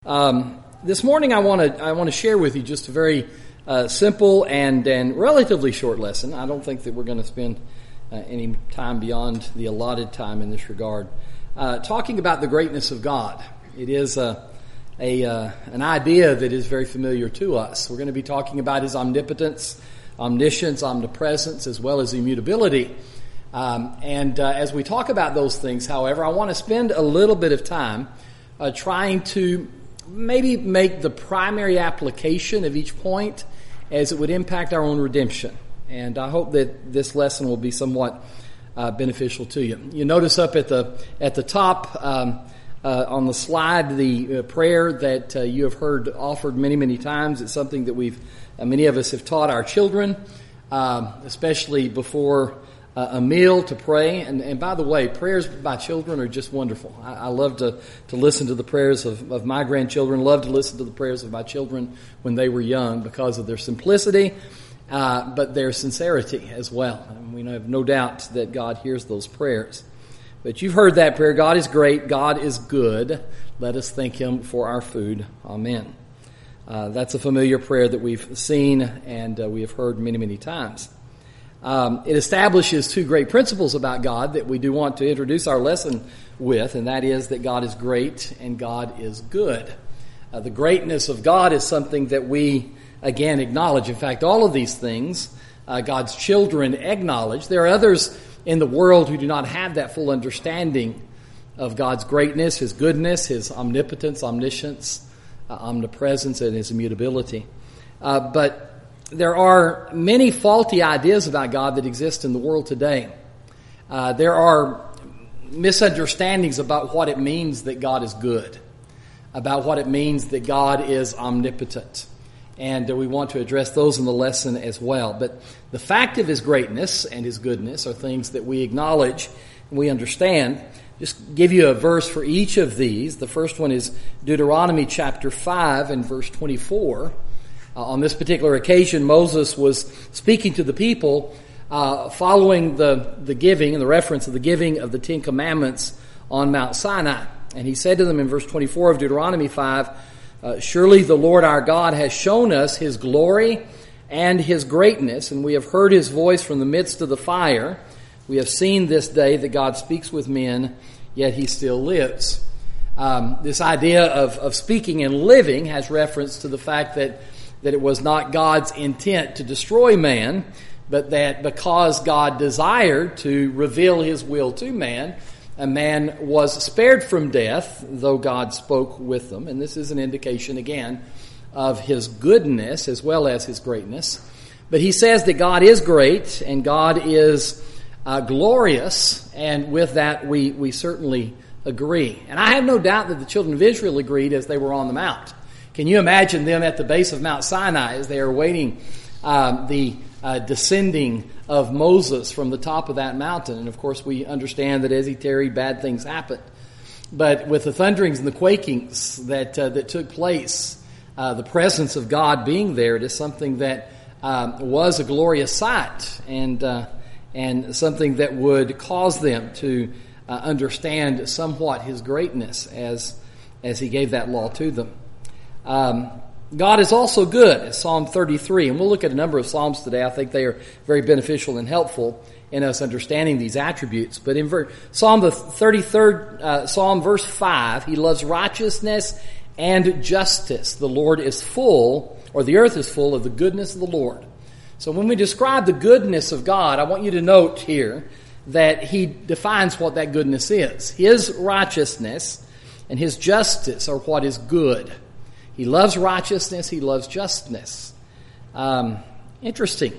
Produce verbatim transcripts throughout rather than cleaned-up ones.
Um, this morning I want to I want to share with you just a very uh, simple and, and relatively short lesson. I don't think that we're going to spend uh, any time beyond the allotted time in this regard. Uh, talking about the greatness of God. It is a, a uh, an idea that is very familiar to us. We're going to be talking about His omnipotence, omniscience, omnipresence, as well as immutability. Um, and uh, as we talk about those things, however, I want to spend a little bit of time uh, trying to maybe make the primary application of each point as it would impact our own redemption. And I hope that this lesson will be somewhat uh, beneficial to you. You notice up at the at the top um, uh, on the slide the uh, prayer that uh, you have heard offered many, many times. It's something that we've uh, many of us have taught our children, um, especially before Uh, a meal to pray. And, and by the way, prayers by children are just wonderful. I, I love to, to listen to the prayers of, of my grandchildren, love to listen to the prayers of my children when they were young because of their simplicity, uh, but their sincerity as well. And we have no doubt that God hears those prayers. But you've heard that prayer, God is great, God is good. Let us thank Him for our food. Amen. Uh, that's a familiar prayer that we've seen and uh, we have heard many, many times. Um, it establishes two great principles about God that we do want to introduce our lesson with, and that is that God is great and God is good. Uh, the greatness of God is something that we, again, acknowledge. In fact, all of these things, uh, God's children acknowledge. There are others in the world who do not have that full understanding of God's greatness, His goodness, His omnipotence, omniscience, uh, omnipresence, and His immutability. Uh, but There are many faulty ideas about God that exist in the world today. Uh, there are misunderstandings about what it means that God is good, about what it means that God is omnipotent. And uh, we want to address those in the lesson as well. But the fact of His greatness and His goodness are things that we acknowledge and we understand. Just give you a verse for each of these. The first one is Deuteronomy chapter five and verse twenty-four. Uh, on this particular occasion, Moses was speaking to the people uh, following the, the giving and the reference of the giving of the Ten Commandments on Mount Sinai. And he said to them in verse twenty-four of Deuteronomy five, uh, Surely the Lord our God has shown us His glory and His greatness, and we have heard His voice from the midst of the fire. We have seen this day that God speaks with men, yet He still lives. Um, this idea of, of speaking and living has reference to the fact that that it was not God's intent to destroy man, but that because God desired to reveal His will to man, a man was spared from death, though God spoke with them. And this is an indication, again, of His goodness as well as His greatness. But He says that God is great and God is uh, glorious, and with that we, we certainly agree. And I have no doubt that the children of Israel agreed as they were on the mount. Can you imagine them at the base of Mount Sinai as they are waiting um, the uh, descending of Moses from the top of that mountain? And of course we understand that as he tarried, bad things happened. But with the thunderings and the quakings that uh, that took place, uh, the presence of God being there, it is something that um, was a glorious sight and uh, and something that would cause them to uh, understand somewhat His greatness as as He gave that law to them. Um, God is also good, as Psalm thirty-three, and we'll look at a number of Psalms today. I think they are very beneficial and helpful in us understanding these attributes. But in ver- Psalm the thirty-third, uh, Psalm verse five, He loves righteousness and justice. The Lord is full, or the earth is full of the goodness of the Lord. So when we describe the goodness of God, I want you to note here that He defines what that goodness is. His righteousness and His justice are what is good. He loves righteousness. He loves justness. Um, interesting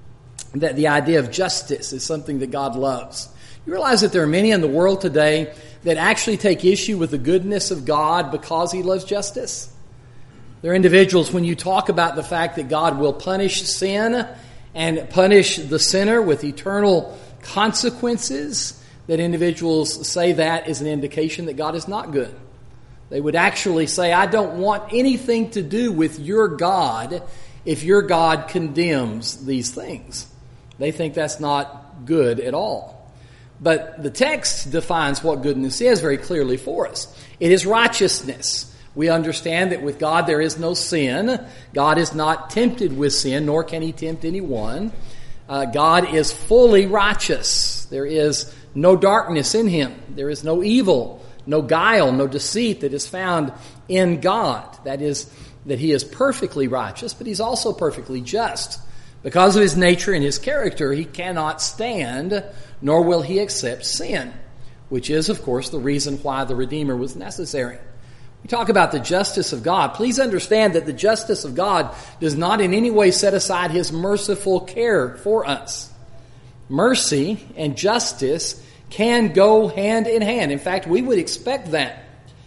that the idea of justice is something that God loves. You realize that there are many in the world today that actually take issue with the goodness of God because He loves justice. There are individuals, when you talk about the fact that God will punish sin and punish the sinner with eternal consequences, that individuals say that is an indication that God is not good. They would actually say, I don't want anything to do with your God if your God condemns these things. They think that's not good at all. But the text defines what goodness is very clearly for us. It is righteousness. We understand that with God there is no sin. God is not tempted with sin, nor can he tempt anyone. Uh, God is fully righteous. There is no darkness in him. There is no evil, no guile, no deceit that is found in God. That is, that he is perfectly righteous, but he's also perfectly just. Because of his nature and his character, he cannot stand, nor will he accept sin, which is, of course, the reason why the Redeemer was necessary. We talk about the justice of God. Please understand that the justice of God does not in any way set aside his merciful care for us. Mercy and justice can go hand in hand. In fact, we would expect that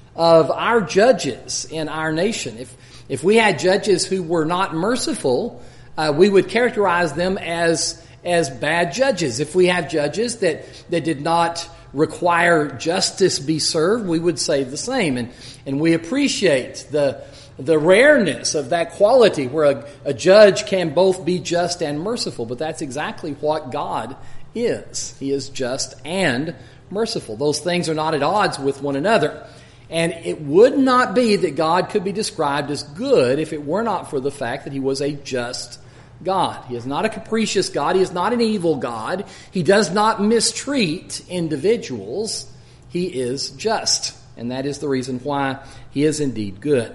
of our judges in our nation. If if we had judges who were not merciful, uh, we would characterize them as as bad judges. If we have judges that, that did not require justice be served, we would say the same. And and we appreciate the the rareness of that quality where a, a judge can both be just and merciful. But that's exactly what God is. He is just and merciful. Those things are not at odds with one another. And it would not be that God could be described as good if it were not for the fact that he was a just God. He is not a capricious God. He is not an evil God. He does not mistreat individuals. He is just. And that is the reason why he is indeed good.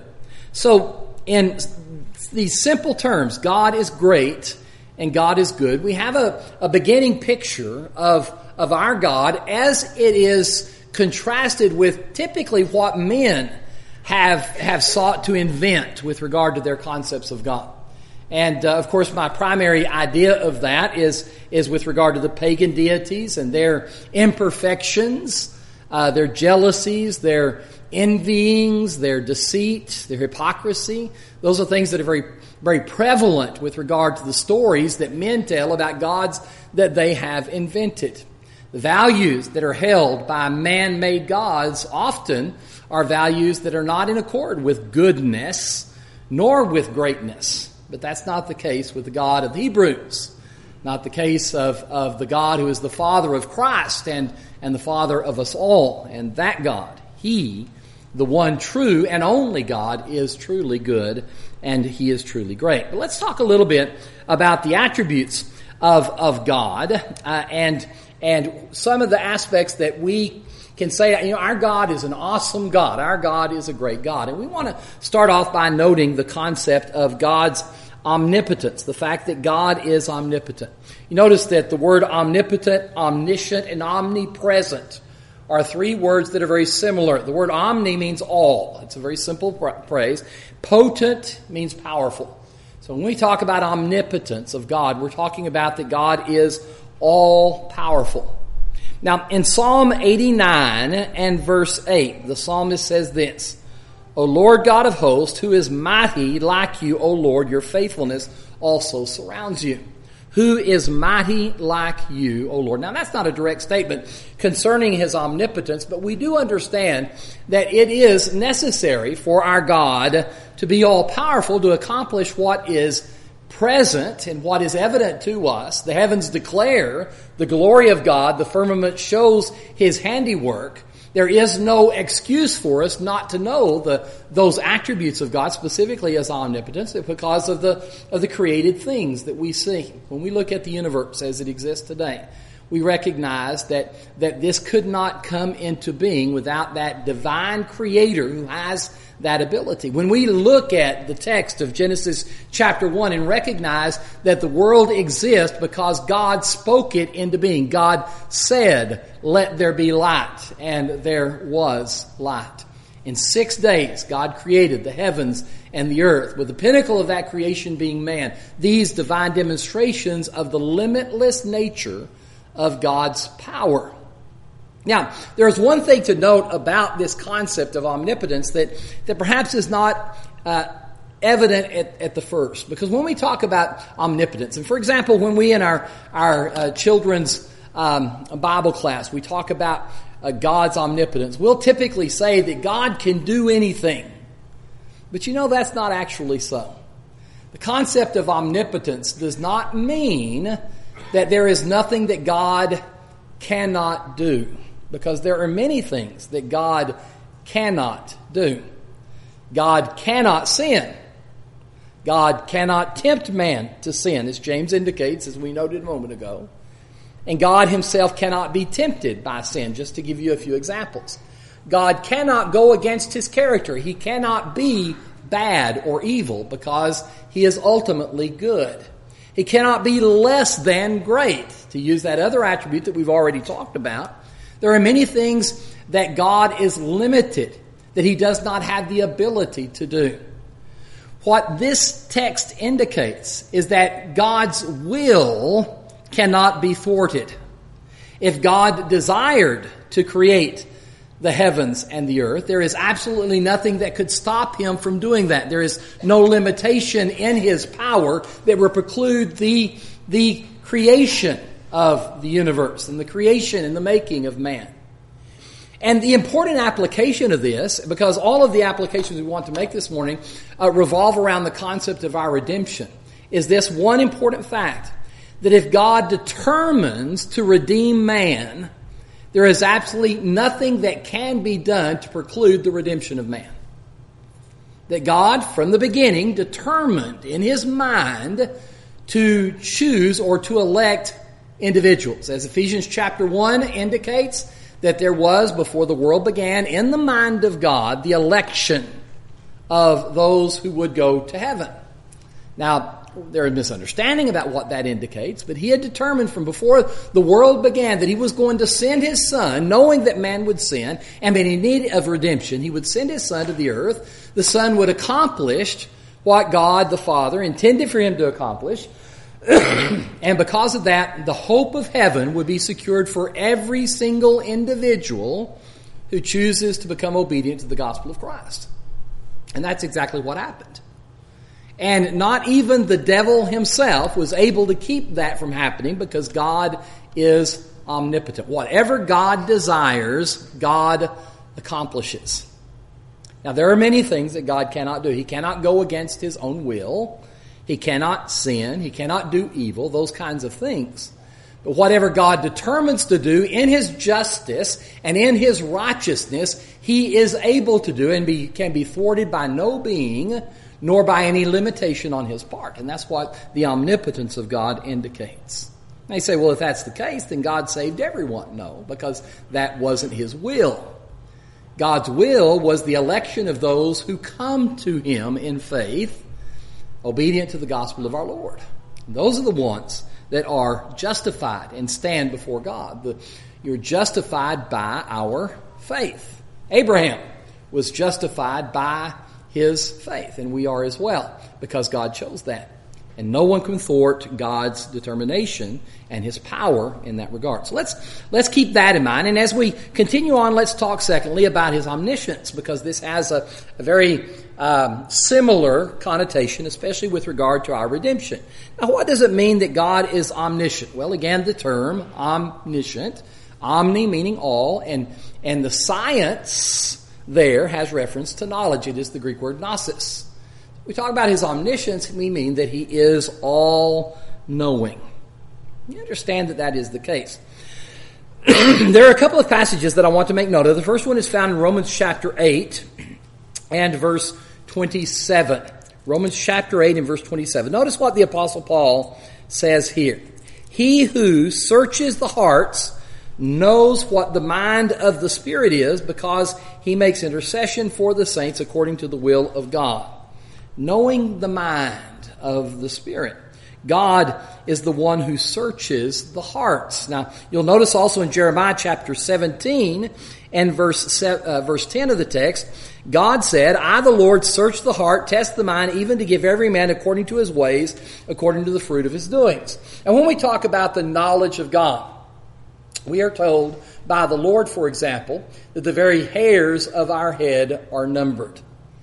So, in these simple terms, God is great and God is good. We have a, a beginning picture of, of our God as it is contrasted with typically what men have, have sought to invent with regard to their concepts of God. And, uh, of course, my primary idea of that is, is with regard to the pagan deities and their imperfections, uh, their jealousies, their envyings, their deceit, their hypocrisy. Those are things that are very, very prevalent with regard to the stories that men tell about gods that they have invented. The values that are held by man-made gods often are values that are not in accord with goodness nor with greatness. But that's not the case with the God of the Hebrews. Not the case of, of the God who is the Father of Christ and, and the Father of us all. And that God, he, the one true and only God, is truly good and he is truly great. But let's talk a little bit about the attributes of, of God uh, and And some of the aspects that we can say, you know, our God is an awesome God. Our God is a great God. And we want to start off by noting the concept of God's omnipotence, the fact that God is omnipotent. You notice that the word omnipotent, omniscient, and omnipresent are three words that are very similar. The word omni means all. It's a very simple phrase. Potent means powerful. So when we talk about omnipotence of God, we're talking about that God is all powerful. Now, in Psalm eighty-nine and verse eight, the psalmist says this, O Lord God of hosts, who is mighty like you, O Lord, your faithfulness also surrounds you. Who is mighty like you, O Lord? Now, that's not a direct statement concerning his omnipotence, but we do understand that it is necessary for our God to be all powerful to accomplish what is present and what is evident to us. The heavens declare the glory of God. The firmament shows his handiwork. There is no excuse for us not to know the those attributes of God, specifically as omnipotence, because of the of the created things that we see. When we look at the universe as it exists today, we recognize that, that this could not come into being without that divine creator who has that ability. When we look at the text of Genesis chapter one and recognize that the world exists because God spoke it into being. God said, let there be light, and there was light. In six days, God created the heavens and the earth, with the pinnacle of that creation being man. These divine demonstrations of the limitless nature of God's power. Now, there's one thing to note about this concept of omnipotence that, that perhaps is not uh, evident at, at the first. Because when we talk about omnipotence, and for example, when we in our, our uh, children's um, Bible class, we talk about uh, God's omnipotence, we'll typically say that God can do anything. But you know, that's not actually so. The concept of omnipotence does not mean that there is nothing that God cannot do, because there are many things that God cannot do. God cannot sin. God cannot tempt man to sin, as James indicates, as we noted a moment ago. And God himself cannot be tempted by sin, just to give you a few examples. God cannot go against his character. He cannot be bad or evil because he is ultimately good. He cannot be less than great, to use that other attribute that we've already talked about. There are many things that God is limited, that he does not have the ability to do. What this text indicates is that God's will cannot be thwarted. If God desired to create the heavens and the earth, there is absolutely nothing that could stop him from doing that. There is no limitation in his power that would preclude the, the creation of the universe and the creation and the making of man. And the important application of this, because all of the applications we want to make this morning uh, revolve around the concept of our redemption, is this one important fact, that if God determines to redeem man, there is absolutely nothing that can be done to preclude the redemption of man. That God, from the beginning, determined in his mind to choose or to elect individuals. As Ephesians chapter one indicates, that there was, before the world began, in the mind of God, the election of those who would go to heaven. Now, there is misunderstanding about what that indicates, but he had determined from before the world began that he was going to send his Son, knowing that man would sin, and that he needed of redemption. He would send his Son to the earth. The Son would accomplish what God the Father intended for him to accomplish. And because of that, the hope of heaven would be secured for every single individual who chooses to become obedient to the gospel of Christ. And that's exactly what happened. And not even the devil himself was able to keep that from happening, because God is omnipotent. Whatever God desires, God accomplishes. Now, there are many things that God cannot do. He cannot go against his own will. He cannot sin. He cannot do evil, those kinds of things. But whatever God determines to do in his justice and in his righteousness, he is able to do and be, can be thwarted by no being, nor by any limitation on his part. And that's what the omnipotence of God indicates. They say, well, if that's the case, then God saved everyone. No, because that wasn't his will. God's will was the election of those who come to him in faith, obedient to the gospel of our Lord. And those are the ones that are justified and stand before God. The, you're justified by our faith. Abraham was justified by his faith, and we are as well, because God chose that. And no one can thwart God's determination and his power in that regard. So let's let's keep that in mind. And as we continue on, let's talk secondly about his omniscience, because this has a, a very um, similar connotation, especially with regard to our redemption. Now, what does it mean that God is omniscient? Well, again, the term omniscient, omni meaning all, and and the science there has reference to knowledge. It is the Greek word gnosis. We talk about his omniscience, we mean that he is all-knowing. You understand that that is the case. There are a couple of passages that I want to make note of. The first one is found in Romans chapter eight and verse twenty-seven. Romans chapter eight and verse twenty-seven. Notice what the Apostle Paul says here. He who searches the hearts knows what the mind of the Spirit is, because he makes intercession for the saints according to the will of God. Knowing the mind of the Spirit. God is the one who searches the hearts. Now, you'll notice also in Jeremiah chapter seventeen and verse uh, verse ten of the text, God said, I, the Lord, search the heart, test the mind, even to give every man according to his ways, according to the fruit of his doings. And when we talk about the knowledge of God, we are told by the Lord, for example, that the very hairs of our head are numbered.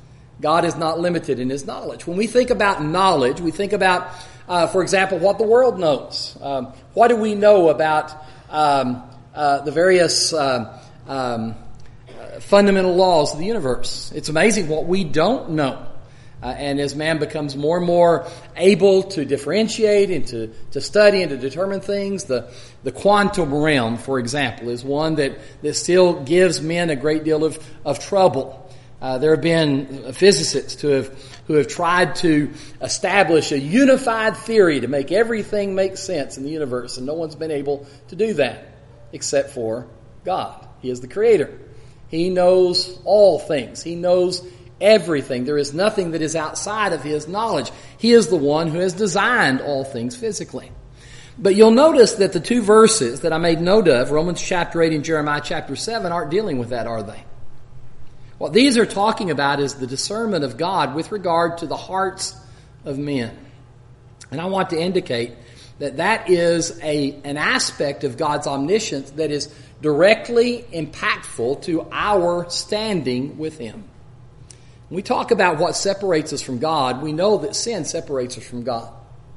God is not limited in his knowledge. When we think about knowledge, we think about, uh, for example, what the world knows. Um, what do we know about um, uh, the various uh, um, uh, fundamental laws of the universe? It's amazing what we don't know. Uh, and as man becomes more and more able to differentiate and to, to study and to determine things, the, the quantum realm, for example, is one that, that still gives men a great deal of, of trouble. Uh, there have been physicists who have who have tried to establish a unified theory to make everything make sense in the universe, and no one's been able to do that except for God. He is the Creator. He knows all things. He knows everything. There is nothing that is outside of His knowledge. He is the one who has designed all things physically. But you'll notice that the two verses that I made note of, Romans chapter eight and Jeremiah chapter seven, aren't dealing with that, are they? What these are talking about is the discernment of God with regard to the hearts of men. And I want to indicate that that is a, an aspect of God's omniscience that is directly impactful to our standing with Him. When we talk about what separates us from God, we know that sin separates us from God.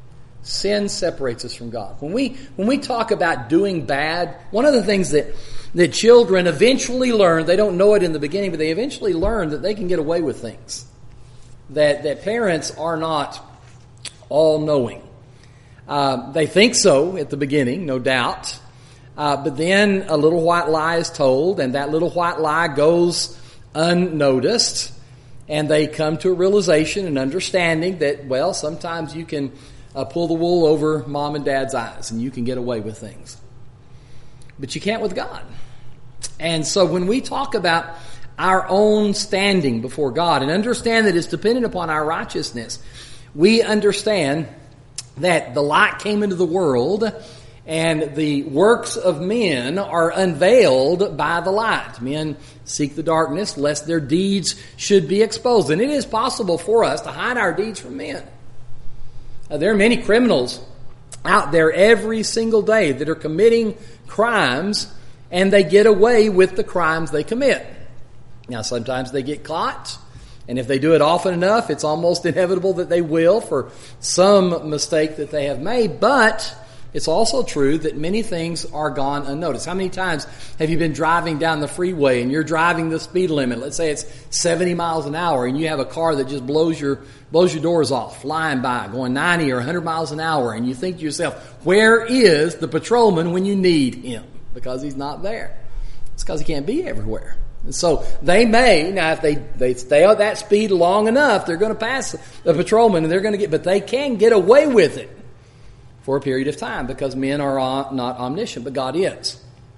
Sin separates us from God. When we when we talk about doing bad, one of the things that, that children eventually learn, they don't know it in the beginning, but they eventually learn that they can get away with things. That, that parents are not all-knowing. Uh, they think so at the beginning, no doubt. Uh, but then a little white lie is told, and that little white lie goes unnoticed, and they come to a realization and understanding that, well, sometimes you can uh, pull the wool over mom and dad's eyes, and you can get away with things. But you can't with God. And so when we talk about our own standing before God and understand that it's dependent upon our righteousness, we understand that the light came into the world and the works of men are unveiled by the light. Men seek the darkness lest their deeds should be exposed. And it is possible for us to hide our deeds from men. Uh, there are many criminals out there every single day that are committing crimes, and they get away with the crimes they commit. Now, sometimes they get caught, and if they do it often enough, it's almost inevitable that they will for some mistake that they have made. But it's also true that many things are gone unnoticed. How many times have you been driving down the freeway and you're driving the speed limit? Let's say it's seventy miles an hour, and you have a car that just blows your blows your doors off, flying by, going ninety or one hundred miles an hour, and you think to yourself, where is the patrolman when you need him? Because he's not there. It's because he can't be everywhere. And so they may, now if they, they stay at that speed long enough, they're going to pass the patrolman and they're going to get, but they can get away with it for a period of time because men are not omniscient, but God is.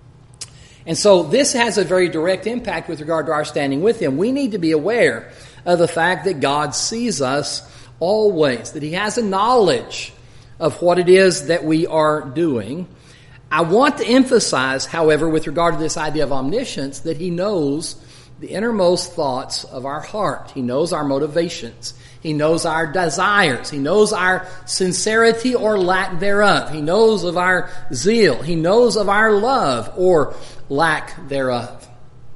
And so this has a very direct impact with regard to our standing with Him. We need to be aware of the fact that God sees us always, that He has a knowledge of what it is that we are doing. I want to emphasize, however, with regard to this idea of omniscience, that He knows the innermost thoughts of our heart. He knows our motivations. He knows our desires. He knows our sincerity or lack thereof. He knows of our zeal. He knows of our love or lack thereof.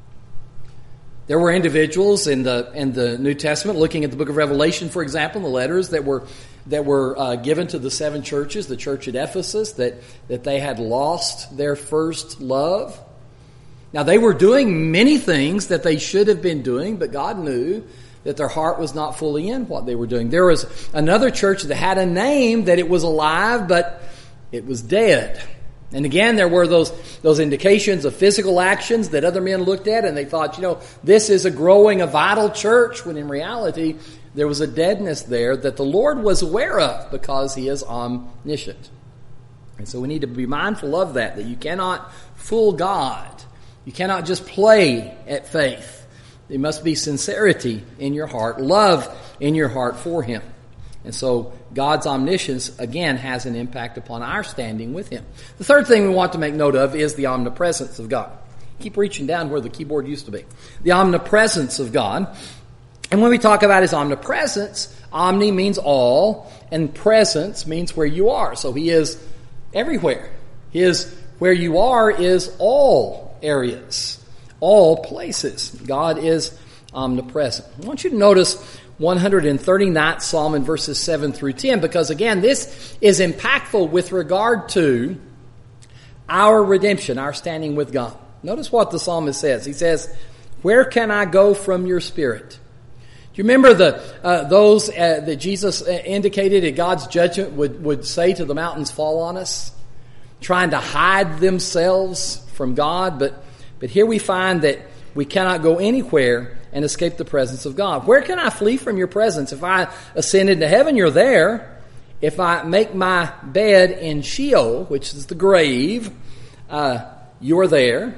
There were individuals in the in the New Testament, looking at the book of Revelation, for example, the letters that were that were uh, given to the seven churches, the church at Ephesus, that, that they had lost their first love. Now, they were doing many things that they should have been doing, but God knew that their heart was not fully in what they were doing. There was another church that had a name that it was alive, but it was dead. And again, there were those those indications of physical actions that other men looked at, and they thought, you know, this is a growing, a vital church, when in reality, there was a deadness there that the Lord was aware of because He is omniscient. And so we need to be mindful of that, that you cannot fool God. You cannot just play at faith. There must be sincerity in your heart, love in your heart for Him. And so God's omniscience, again, has an impact upon our standing with Him. The third thing we want to make note of is the omnipresence of God. Keep reaching down where the keyboard used to be. The omnipresence of God. And when we talk about His omnipresence, omni means all, and presence means where you are. So He is everywhere. His where you are is all areas, all places. God is omnipresent. I want you to notice one hundred thirty-ninth Psalm in verses seven through ten, because again, this is impactful with regard to our redemption, our standing with God. Notice what the psalmist says. He says, "Where can I go from your spirit?" Do you remember the uh, those uh, that Jesus indicated at God's judgment would, would say to the mountains, "Fall on us," trying to hide themselves from God? But but here we find that we cannot go anywhere and escape the presence of God. Where can I flee from your presence? If I ascend into heaven, you're there. If I make my bed in Sheol, which is the grave, uh, you're there.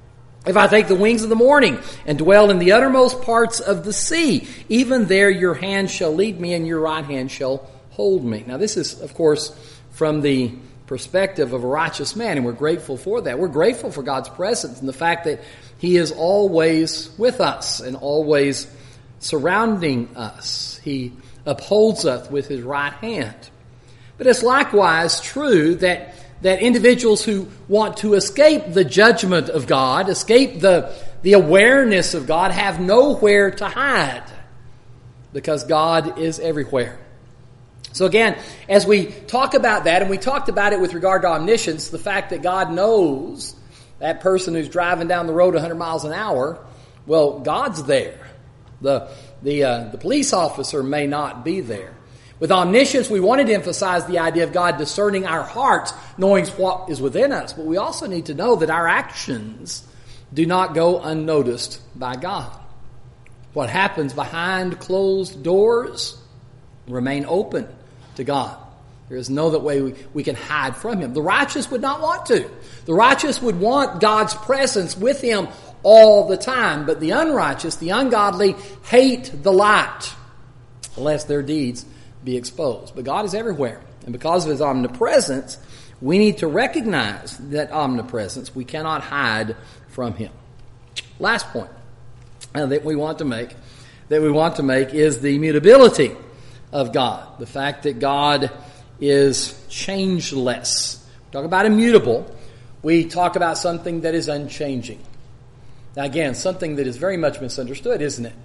If I take the wings of the morning and dwell in the uttermost parts of the sea, even there your hand shall lead me and your right hand shall hold me. Now this is, of course, from the perspective of a righteous man, and we're grateful for that. We're grateful for God's presence and the fact that He is always with us and always surrounding us. He upholds us with His right hand. But it's likewise true that, that individuals who want to escape the judgment of God, escape the, the awareness of God, have nowhere to hide because God is everywhere. So again, as we talk about that, and we talked about it with regard to omniscience, the fact that God knows that person who's driving down the road one hundred miles an hour, well, God's there. The, the, uh, the police officer may not be there. With omniscience, we wanted to emphasize the idea of God discerning our hearts, knowing what is within us. But we also need to know that our actions do not go unnoticed by God. What happens behind closed doors remain open to God. There is no that way we, we can hide from Him. The righteous would not want to. The righteous would want God's presence with him all the time. But the unrighteous, the ungodly, hate the light, lest their deeds be exposed. But God is everywhere. And because of His omnipresence, we need to recognize that omnipresence. We cannot hide from Him. Last point uh, that we want to make, that we want to make is the immutability of God. The fact that God is changeless. We talk about immutable. We talk about something that is unchanging. Now again, something that is very much misunderstood, isn't it?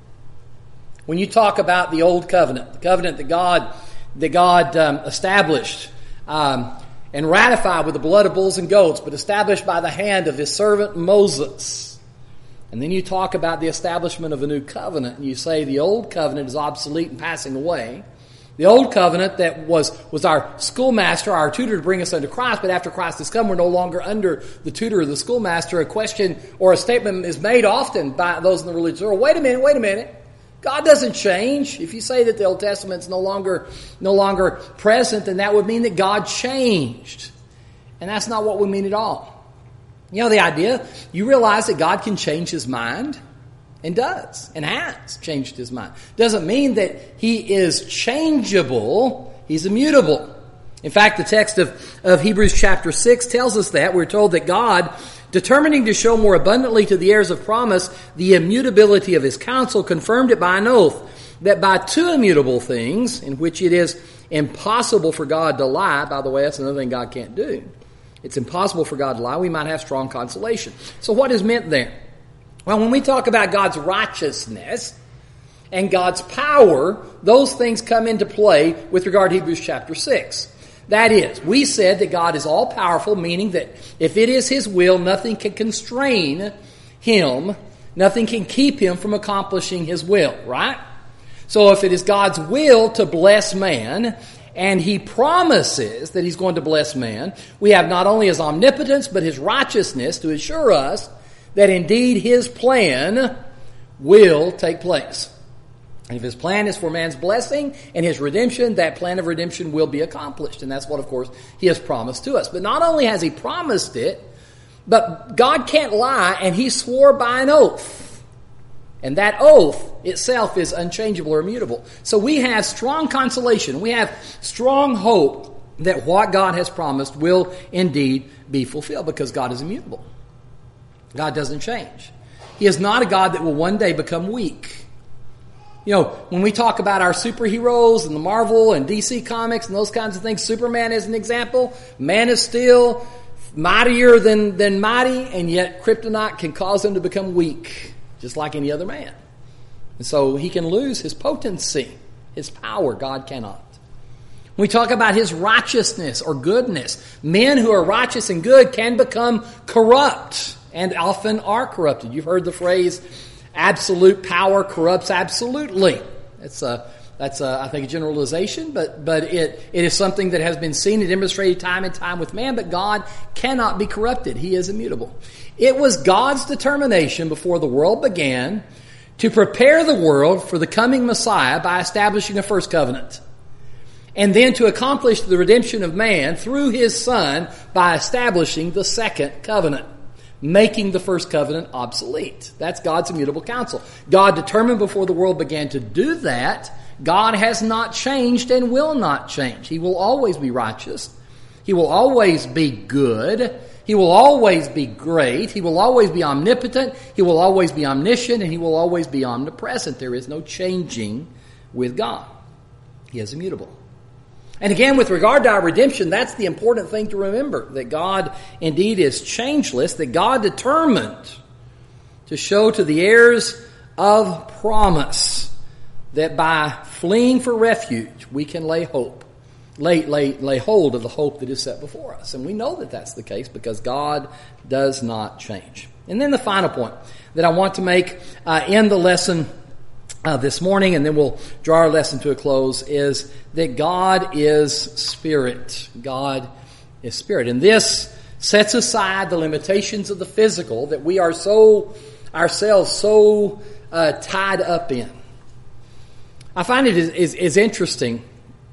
When you talk about the old covenant, the covenant that God that God um, established um, and ratified with the blood of bulls and goats, but established by the hand of His servant Moses. And then you talk about the establishment of a new covenant, and you say the old covenant is obsolete and passing away. The old covenant that was, was our schoolmaster, our tutor to bring us unto Christ, but after Christ has come, we're no longer under the tutor or the schoolmaster. A question or a statement is made often by those in the religious world. Wait a minute, wait a minute. God doesn't change. If you say that the Old Testament's no longer, no longer present, then that would mean that God changed. And that's not what we mean at all. You know the idea? You realize that God can change His mind, and does, and has changed His mind. Doesn't mean that He is changeable. He's immutable. In fact, the text of, of Hebrews chapter six tells us that. We're told that God, determining to show more abundantly to the heirs of promise the immutability of His counsel, confirmed it by an oath, that by two immutable things, in which it is impossible for God to lie, by the way, that's another thing God can't do. It's impossible for God to lie. We might have strong consolation. So what is meant there? Well, when we talk about God's righteousness and God's power, those things come into play with regard to Hebrews chapter six. That is, we said that God is all-powerful, meaning that if it is His will, nothing can constrain Him, nothing can keep Him from accomplishing His will, right? So if it is God's will to bless man, and He promises that He's going to bless man, we have not only His omnipotence, but His righteousness to assure us that indeed His plan will take place. And if His plan is for man's blessing and His redemption, that plan of redemption will be accomplished. And that's what, of course, He has promised to us. But not only has He promised it, but God can't lie, and He swore by an oath. And that oath itself is unchangeable or immutable. So we have strong consolation. We have strong hope that what God has promised will indeed be fulfilled because God is immutable. God doesn't change. He is not a God that will one day become weak. You know, when we talk about our superheroes and the Marvel and D C comics and those kinds of things, Superman is an example. Man is still mightier than, than mighty, and yet kryptonite can cause him to become weak, just like any other man. And so he can lose his potency, his power. God cannot. When we talk about His righteousness or goodness, men who are righteous and good can become corrupt, and often are corrupted. You've heard the phrase, absolute power corrupts absolutely. It's a, that's a, I think a generalization, but, but it, it is something that has been seen and demonstrated time and time with man, but God cannot be corrupted. He is immutable. It was God's determination before the world began to prepare the world for the coming Messiah by establishing a first covenant, and then to accomplish the redemption of man through his Son by establishing the second covenant, making the first covenant obsolete. That's God's immutable counsel. God determined before the world began to do that. God has not changed and will not change. He will always be righteous. He will always be good. He will always be great. He will always be omnipotent. He will always be omniscient. And He will always be omnipresent. There is no changing with God. He is immutable. And again, with regard to our redemption, that's the important thing to remember, that God indeed is changeless, that God determined to show to the heirs of promise that by fleeing for refuge, we can lay hope, lay, lay, lay hold of the hope that is set before us. And we know that that's the case because God does not change. And then the final point that I want to make uh, in the lesson Uh, this morning, and then we'll draw our lesson to a close, is that God is Spirit. God is Spirit. And this sets aside the limitations of the physical that we are so, ourselves so uh, tied up in. I find it is, is, is interesting,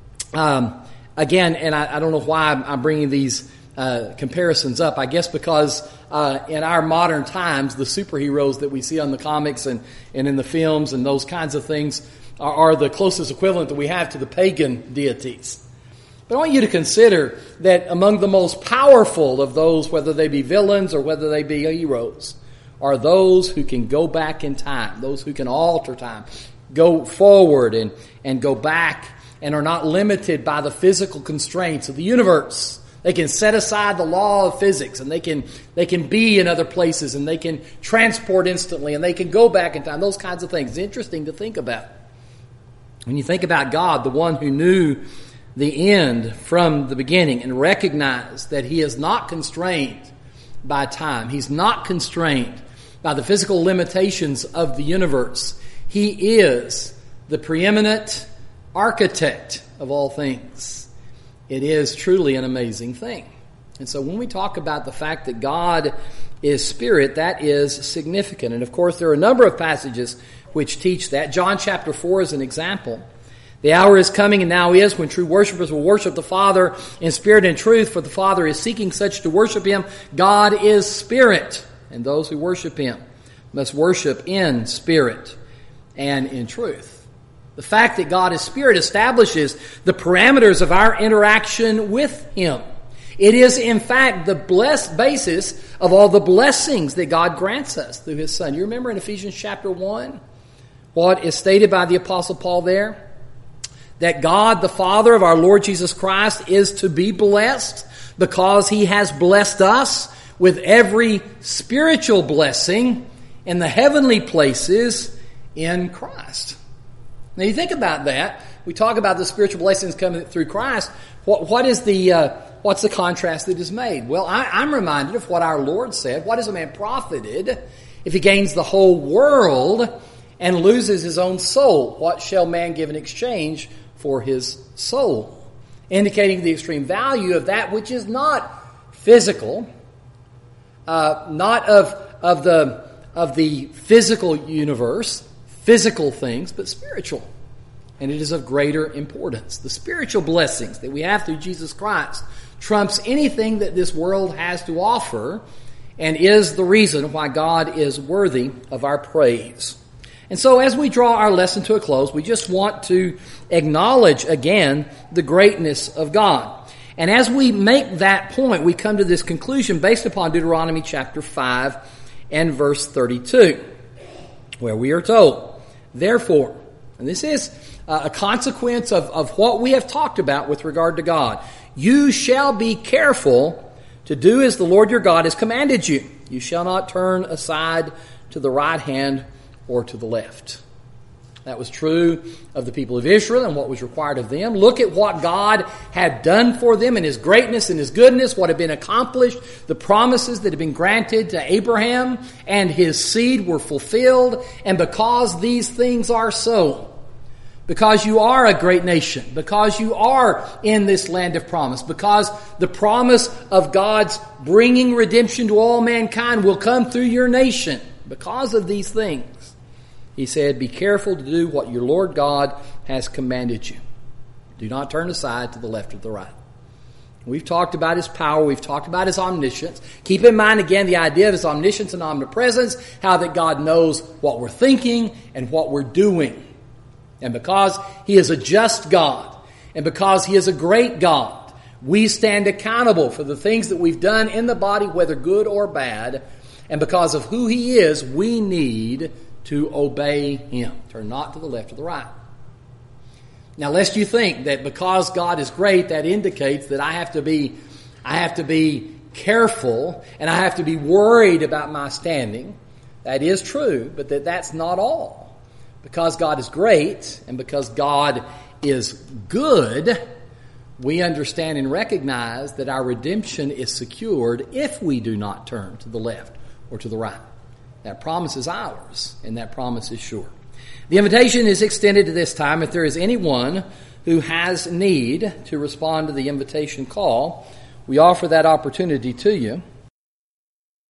um, again, and I, I don't know why I'm, I'm bringing these uh, comparisons up. I guess because Uh, in our modern times, the superheroes that we see on the comics and, and in the films and those kinds of things are, are the closest equivalent that we have to the pagan deities. But I want you to consider that among the most powerful of those, whether they be villains or whether they be heroes, are those who can go back in time, those who can alter time, go forward and, and go back and are not limited by the physical constraints of the universe. They can set aside the law of physics, and they can they can be in other places, and they can transport instantly, and they can go back in time. Those kinds of things. It's interesting to think about. When you think about God, the one who knew the end from the beginning and recognized that He is not constrained by time. He's not constrained by the physical limitations of the universe. He is the preeminent architect of all things. It is truly an amazing thing. And so when we talk about the fact that God is Spirit, that is significant. And of course, there are a number of passages which teach that. John chapter four is an example. The hour is coming and now is when true worshipers will worship the Father in spirit and truth, for the Father is seeking such to worship Him. God is Spirit, and those who worship Him must worship in spirit and in truth. The fact that God is Spirit establishes the parameters of our interaction with Him. It is, in fact, the blessed basis of all the blessings that God grants us through His Son. You remember in Ephesians chapter one what is stated by the Apostle Paul there? That God, the Father of our Lord Jesus Christ, is to be blessed because He has blessed us with every spiritual blessing in the heavenly places in Christ. Now you think about that. We talk about the spiritual blessings coming through Christ. What, what is the uh, what's the contrast that is made? Well, I, I'm reminded of what our Lord said. What is a man profited if he gains the whole world and loses his own soul? What shall man give in exchange for his soul? Indicating the extreme value of that which is not physical, uh, not of of the of the physical universe, physical things, but spiritual. And it is of greater importance. The spiritual blessings that we have through Jesus Christ trumps anything that this world has to offer and is the reason why God is worthy of our praise. And so as we draw our lesson to a close, we just want to acknowledge again the greatness of God. And as we make that point, we come to this conclusion based upon Deuteronomy chapter five and verse thirty-two, where we are told, therefore, and this is a consequence of, of what we have talked about with regard to God, you shall be careful to do as the Lord your God has commanded you. You shall not turn aside to the right hand or to the left. That was true of the people of Israel and what was required of them. Look at what God had done for them in His greatness and His goodness, what had been accomplished, the promises that had been granted to Abraham and his seed were fulfilled. And because these things are so, because you are a great nation, because you are in this land of promise, because the promise of God's bringing redemption to all mankind will come through your nation, because of these things, He said, be careful to do what your Lord God has commanded you. Do not turn aside to the left or the right. We've talked about His power. We've talked about His omniscience. Keep in mind again the idea of His omniscience and omnipresence, how that God knows what we're thinking and what we're doing. And because He is a just God, and because He is a great God, we stand accountable for the things that we've done in the body, whether good or bad. And because of who He is, we need to obey Him. Turn not to the left or the right. Now, lest you think that because God is great, that indicates that I have to be, I have to be careful and I have to be worried about my standing. That is true, but that that's not all. Because God is great and because God is good, we understand and recognize that our redemption is secured if we do not turn to the left or to the right. That promise is ours, and that promise is sure. The invitation is extended to this time. If there is anyone who has need to respond to the invitation call, we offer that opportunity to you.